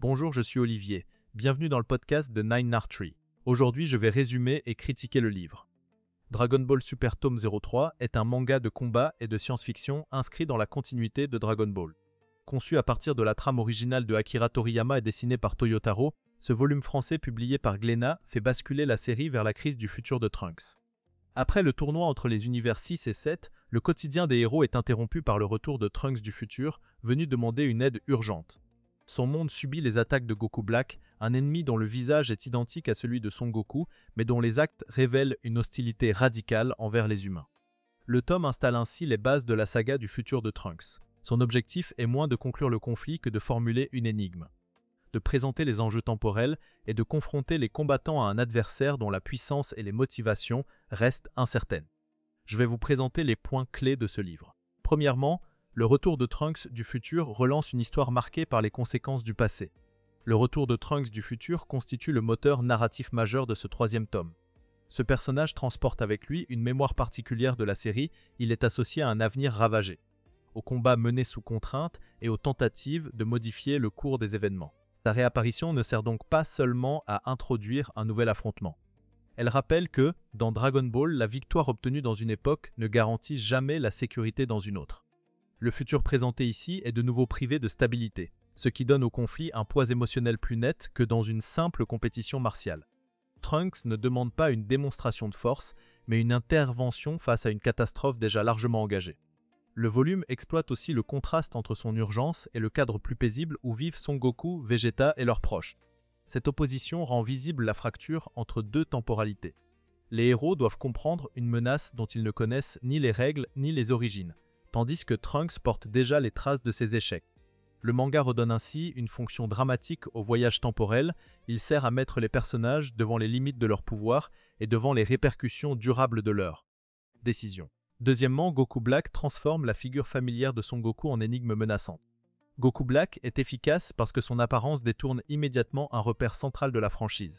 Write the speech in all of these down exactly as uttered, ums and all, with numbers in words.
Bonjour, je suis Olivier. Bienvenue dans le podcast de Nine Archery. Aujourd'hui, je vais résumer et critiquer le livre. Dragon Ball Super Tome zéro trois est un manga de combat et de science-fiction inscrit dans la continuité de Dragon Ball. Conçu à partir de la trame originale de Akira Toriyama et dessiné par Toyotaro, ce volume français publié par Glénat fait basculer la série vers la crise du futur de Trunks. Après le tournoi entre les univers six et sept, le quotidien des héros est interrompu par le retour de Trunks du futur, venu demander une aide urgente. Son monde subit les attaques de Goku Black, un ennemi dont le visage est identique à celui de Son Goku, mais dont les actes révèlent une hostilité radicale envers les humains. Le tome installe ainsi les bases de la saga du futur de Trunks. Son objectif est moins de conclure le conflit que de formuler une énigme, de présenter les enjeux temporels et de confronter les combattants à un adversaire dont la puissance et les motivations restent incertaines. Je vais vous présenter les points clés de ce livre. Premièrement, le retour de Trunks du futur relance une histoire marquée par les conséquences du passé. Le retour de Trunks du futur constitue le moteur narratif majeur de ce troisième tome. Ce personnage transporte avec lui une mémoire particulière de la série, il est associé à un avenir ravagé, aux combats menés sous contrainte et aux tentatives de modifier le cours des événements. Sa réapparition ne sert donc pas seulement à introduire un nouvel affrontement. Elle rappelle que, dans Dragon Ball, la victoire obtenue dans une époque ne garantit jamais la sécurité dans une autre. Le futur présenté ici est de nouveau privé de stabilité, ce qui donne au conflit un poids émotionnel plus net que dans une simple compétition martiale. Trunks ne demande pas une démonstration de force, mais une intervention face à une catastrophe déjà largement engagée. Le volume exploite aussi le contraste entre son urgence et le cadre plus paisible où vivent Son Goku, Vegeta et leurs proches. Cette opposition rend visible la fracture entre deux temporalités. Les héros doivent comprendre une menace dont ils ne connaissent ni les règles ni les origines, tandis que Trunks porte déjà les traces de ses échecs. Le manga redonne ainsi une fonction dramatique au voyage temporel, il sert à mettre les personnages devant les limites de leur pouvoir et devant les répercussions durables de leur décision. Deuxièmement, Goku Black transforme la figure familière de Son Goku en énigme menaçante. Goku Black est efficace parce que son apparence détourne immédiatement un repère central de la franchise.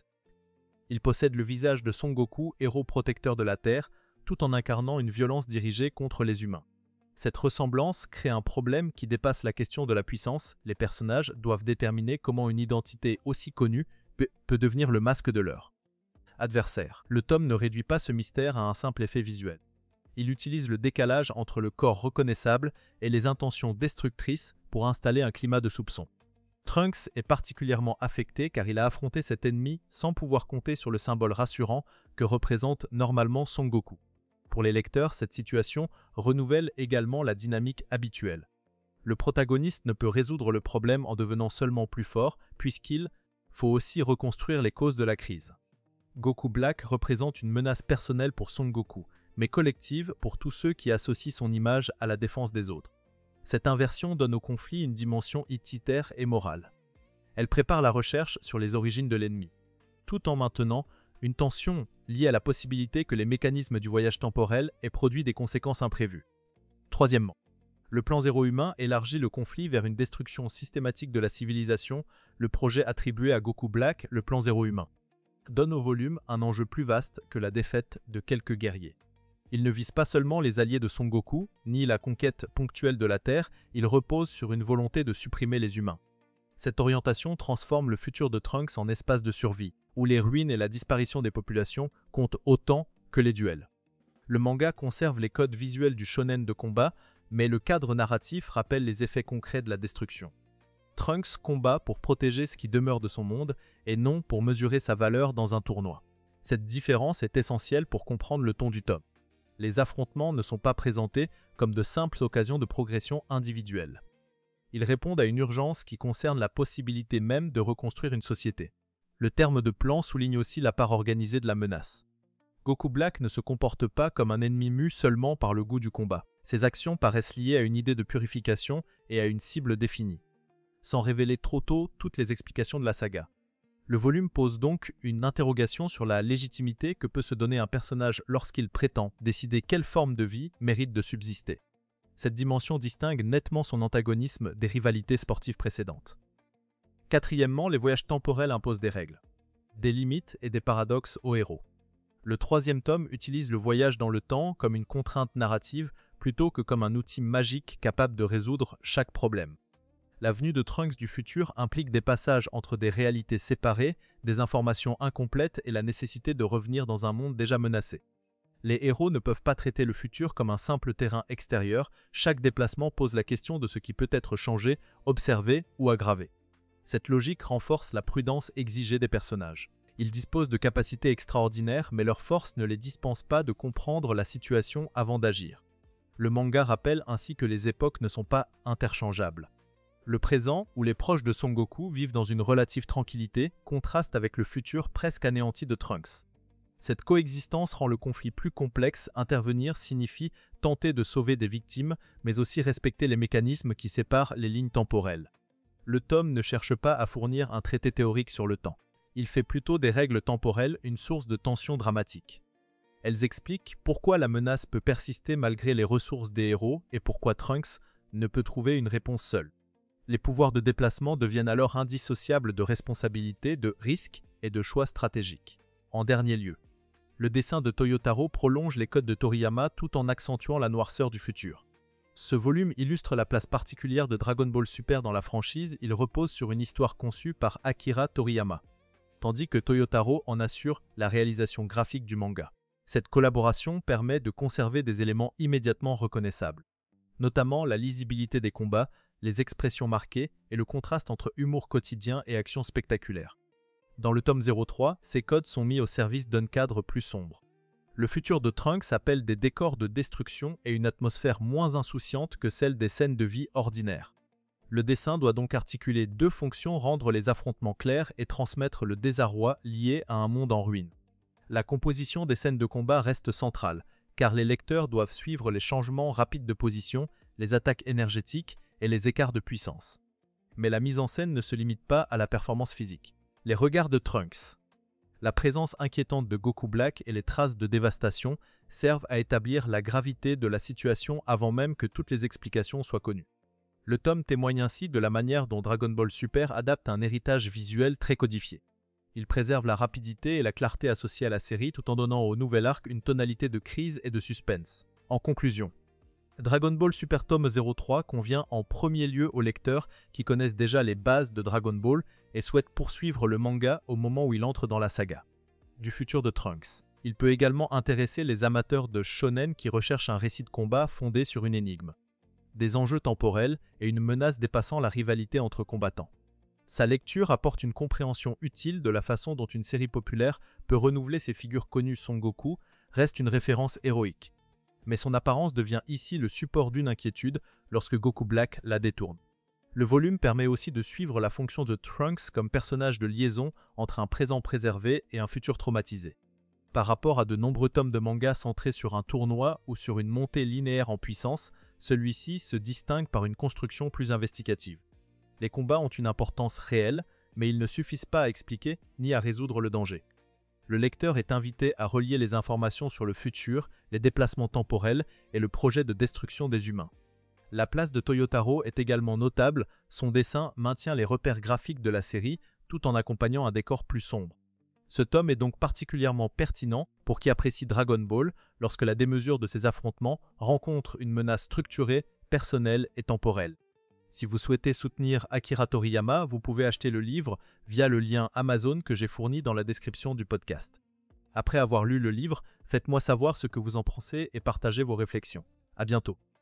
Il possède le visage de Son Goku, héros protecteur de la Terre, tout en incarnant une violence dirigée contre les humains. Cette ressemblance crée un problème qui dépasse la question de la puissance. Les personnages doivent déterminer comment une identité aussi connue peut devenir le masque de leur adversaire. Le tome ne réduit pas ce mystère à un simple effet visuel. Il utilise le décalage entre le corps reconnaissable et les intentions destructrices pour installer un climat de soupçon. Trunks est particulièrement affecté car il a affronté cet ennemi sans pouvoir compter sur le symbole rassurant que représente normalement Son Goku. Pour les lecteurs, cette situation renouvelle également la dynamique habituelle. Le protagoniste ne peut résoudre le problème en devenant seulement plus fort, puisqu'il faut aussi reconstruire les causes de la crise. Goku Black représente une menace personnelle pour Son Goku, mais collective pour tous ceux qui associent son image à la défense des autres. Cette inversion donne au conflit une dimension identitaire et morale. Elle prépare la recherche sur les origines de l'ennemi, tout en maintenant une tension liée à la possibilité que les mécanismes du voyage temporel aient produit des conséquences imprévues. Troisièmement, le plan zéro humain élargit le conflit vers une destruction systématique de la civilisation. Le projet attribué à Goku Black, le plan zéro humain, donne au volume un enjeu plus vaste que la défaite de quelques guerriers. Il ne vise pas seulement les alliés de Son Goku, ni la conquête ponctuelle de la Terre, il repose sur une volonté de supprimer les humains. Cette orientation transforme le futur de Trunks en espace de survie, où les ruines et la disparition des populations comptent autant que les duels. Le manga conserve les codes visuels du shonen de combat, mais le cadre narratif rappelle les effets concrets de la destruction. Trunks combat pour protéger ce qui demeure de son monde, et non pour mesurer sa valeur dans un tournoi. Cette différence est essentielle pour comprendre le ton du tome. Les affrontements ne sont pas présentés comme de simples occasions de progression individuelle. Ils répondent à une urgence qui concerne la possibilité même de reconstruire une société. Le terme de plan souligne aussi la part organisée de la menace. Goku Black ne se comporte pas comme un ennemi mu seulement par le goût du combat. Ses actions paraissent liées à une idée de purification et à une cible définie, sans révéler trop tôt toutes les explications de la saga. Le volume pose donc une interrogation sur la légitimité que peut se donner un personnage lorsqu'il prétend décider quelle forme de vie mérite de subsister. Cette dimension distingue nettement son antagonisme des rivalités sportives précédentes. Quatrièmement, les voyages temporels imposent des règles, des limites et des paradoxes aux héros. Le troisième tome utilise le voyage dans le temps comme une contrainte narrative plutôt que comme un outil magique capable de résoudre chaque problème. La venue de Trunks du futur implique des passages entre des réalités séparées, des informations incomplètes et la nécessité de revenir dans un monde déjà menacé. Les héros ne peuvent pas traiter le futur comme un simple terrain extérieur, chaque déplacement pose la question de ce qui peut être changé, observé ou aggravé. Cette logique renforce la prudence exigée des personnages. Ils disposent de capacités extraordinaires, mais leur force ne les dispense pas de comprendre la situation avant d'agir. Le manga rappelle ainsi que les époques ne sont pas interchangeables. Le présent, où les proches de Son Goku vivent dans une relative tranquillité, contraste avec le futur presque anéanti de Trunks. Cette coexistence rend le conflit plus complexe. Intervenir signifie tenter de sauver des victimes, mais aussi respecter les mécanismes qui séparent les lignes temporelles. Le tome ne cherche pas à fournir un traité théorique sur le temps. Il fait plutôt des règles temporelles une source de tension dramatique. Elles expliquent pourquoi la menace peut persister malgré les ressources des héros et pourquoi Trunks ne peut trouver une réponse seule. Les pouvoirs de déplacement deviennent alors indissociables de responsabilité, de risque et de choix stratégiques. En dernier lieu, le dessin de Toyotaro prolonge les codes de Toriyama tout en accentuant la noirceur du futur. Ce volume illustre la place particulière de Dragon Ball Super dans la franchise. Il repose sur une histoire conçue par Akira Toriyama, tandis que Toyotaro en assure la réalisation graphique du manga. Cette collaboration permet de conserver des éléments immédiatement reconnaissables, notamment la lisibilité des combats, les expressions marquées et le contraste entre humour quotidien et action spectaculaire. Dans le tome zéro trois, ces codes sont mis au service d'un cadre plus sombre. Le futur de Trunks appelle des décors de destruction et une atmosphère moins insouciante que celle des scènes de vie ordinaires. Le dessin doit donc articuler deux fonctions: rendre les affrontements clairs et transmettre le désarroi lié à un monde en ruine. La composition des scènes de combat reste centrale, car les lecteurs doivent suivre les changements rapides de position, les attaques énergétiques et les écarts de puissance. Mais la mise en scène ne se limite pas à la performance physique. Les regards de Trunks, la présence inquiétante de Goku Black et les traces de dévastation servent à établir la gravité de la situation avant même que toutes les explications soient connues. Le tome témoigne ainsi de la manière dont Dragon Ball Super adapte un héritage visuel très codifié. Il préserve la rapidité et la clarté associées à la série tout en donnant au nouvel arc une tonalité de crise et de suspense. En conclusion, Dragon Ball Super Tome zéro trois convient en premier lieu aux lecteurs qui connaissent déjà les bases de Dragon Ball et souhaitent poursuivre le manga au moment où il entre dans la saga du futur de Trunks. Il peut également intéresser les amateurs de shonen qui recherchent un récit de combat fondé sur une énigme, des enjeux temporels et une menace dépassant la rivalité entre combattants. Sa lecture apporte une compréhension utile de la façon dont une série populaire peut renouveler ses figures connues. Son Goku reste une référence héroïque, mais son apparence devient ici le support d'une inquiétude lorsque Goku Black la détourne. Le volume permet aussi de suivre la fonction de Trunks comme personnage de liaison entre un présent préservé et un futur traumatisé. Par rapport à de nombreux tomes de manga centrés sur un tournoi ou sur une montée linéaire en puissance, celui-ci se distingue par une construction plus investigative. Les combats ont une importance réelle, mais ils ne suffisent pas à expliquer ni à résoudre le danger. Le lecteur est invité à relier les informations sur le futur, les déplacements temporels et le projet de destruction des humains. La place de Toyotaro est également notable, son dessin maintient les repères graphiques de la série tout en accompagnant un décor plus sombre. Ce tome est donc particulièrement pertinent pour qui apprécie Dragon Ball lorsque la démesure de ses affrontements rencontre une menace structurée, personnelle et temporelle. Si vous souhaitez soutenir Akira Toriyama, vous pouvez acheter le livre via le lien Amazon que j'ai fourni dans la description du podcast. Après avoir lu le livre, faites-moi savoir ce que vous en pensez et partagez vos réflexions. À bientôt.